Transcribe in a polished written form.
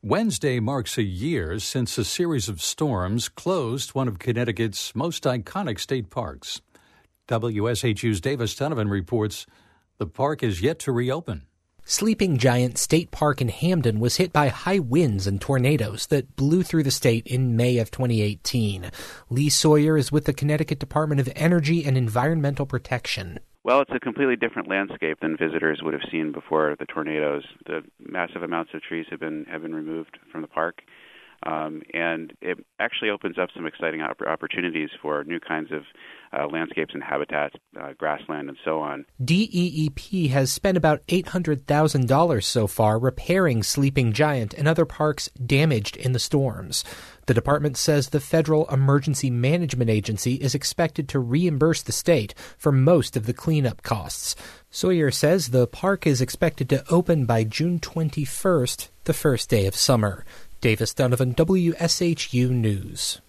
Wednesday marks a year since a series of storms closed one of Connecticut's most iconic state parks. WSHU's Davis Donovan reports the park is yet to reopen. Sleeping Giant State Park in Hamden was hit by high winds and tornadoes that blew through the state in May of 2018. Lee Sawyer is with the Connecticut Department of Energy and Environmental Protection. Well, it's a completely different landscape than visitors would have seen before the tornadoes. The massive amounts of trees have been removed from the park, and it actually opens up some exciting opportunities for new kinds of landscapes and habitats, grassland and so on. DEEP has spent about $800,000 so far repairing Sleeping Giant and other parks damaged in the storms. The department says the Federal Emergency Management Agency is expected to reimburse the state for most of the cleanup costs. Sawyer says the park is expected to open by June 21st, the first day of summer. Davis Donovan, WSHU News.